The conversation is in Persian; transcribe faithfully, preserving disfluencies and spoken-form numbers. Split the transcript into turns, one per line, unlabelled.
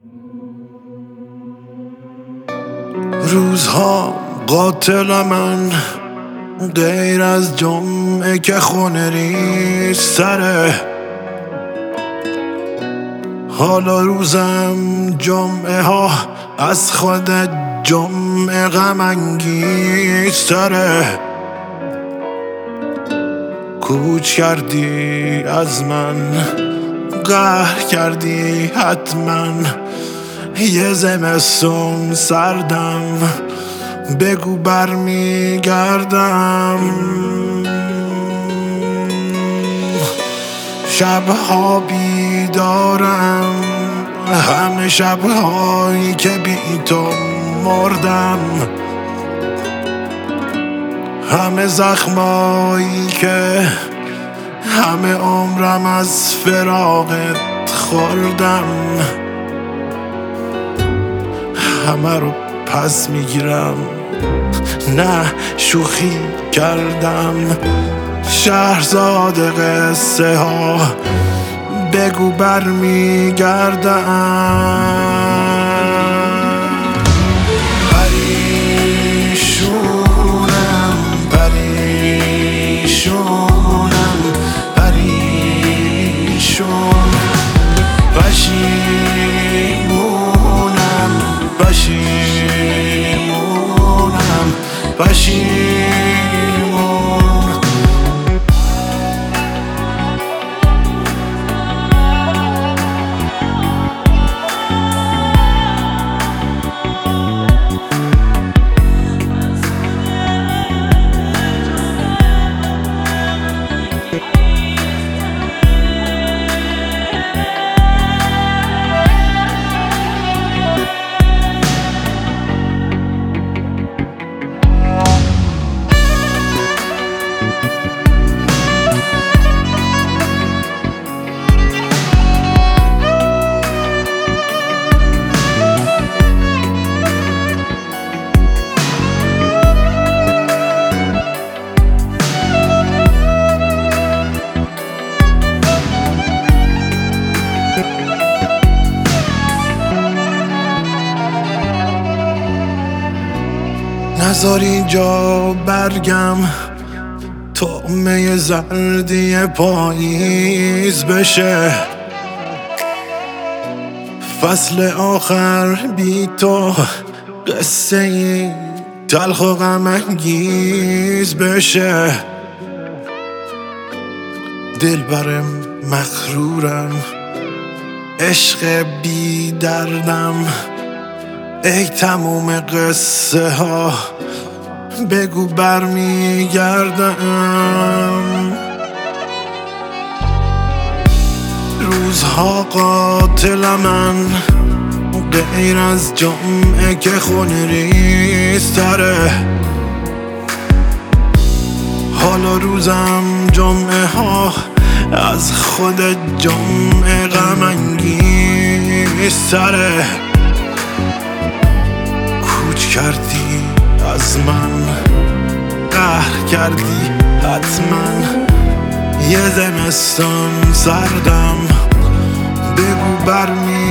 روزها قاتل من غیر از جمعه که خونه ریز تره. حالا روزم جمعه ها از خود جمعه غم انگیز تره. کوچ کردی از من، قهر کردی حتما، یه زمستون سردم، بگو برمیگردم. شبها بیدارم، همه شبهایی که بی تو مردم، همه زخمایی که همه عمرم از فراقت خوردم، همه رو پس میگیرم، نه شوخی کردم. شهرزاد قصه ها بگو برمیگردم. پریشونم پریشونم پریشون، پشیمونم پشیمونم پشیمون. نذار اینجا برگم طعمه زردی پاییز بشه. فصل آخر بی تو قصه ای تلخ و غم انگیز بشه. دلبرم مغرورم، عشق بی دردم، ای تموم قصه ها بگو برمیگردم. روزها قاتل من غیر از جمعه که خونه ریز تره. حالا روزم جمعه ها از خود جمعه غم انگیز تره. کوچ کردی از من، قهر کردی حتما، یه زمستون سردم، بگو برمی